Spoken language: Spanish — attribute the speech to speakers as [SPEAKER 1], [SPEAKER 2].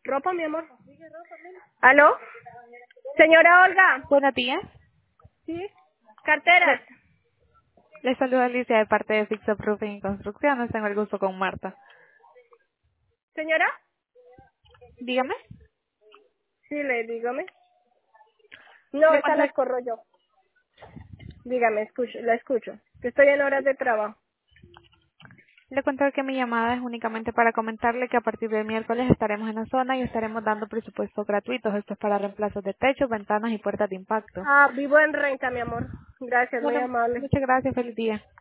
[SPEAKER 1] Ropa, mi amor. ¿Aló? Señora Olga.
[SPEAKER 2] Buenos días.
[SPEAKER 1] ¿Sí? Carteras.
[SPEAKER 2] Les saluda Alicia de parte de Fix Up Roofing y Construcciones. Tengo el gusto con Marta.
[SPEAKER 1] ¿Señora?
[SPEAKER 2] Dígame.
[SPEAKER 1] Sí, dígame. No,
[SPEAKER 2] Le
[SPEAKER 1] esa
[SPEAKER 2] cuento,
[SPEAKER 1] las corro yo. Dígame, la escucho. Que estoy en horas de trabajo.
[SPEAKER 2] le cuento que mi llamada es únicamente para comentarle que a partir del miércoles estaremos en la zona y estaremos dando presupuestos gratuitos. Esto es para reemplazos de techos, ventanas y puertas de impacto.
[SPEAKER 1] Ah, vivo en renta, mi amor. Gracias, muy
[SPEAKER 2] Bueno,
[SPEAKER 1] amable.
[SPEAKER 2] muchas gracias. Feliz día.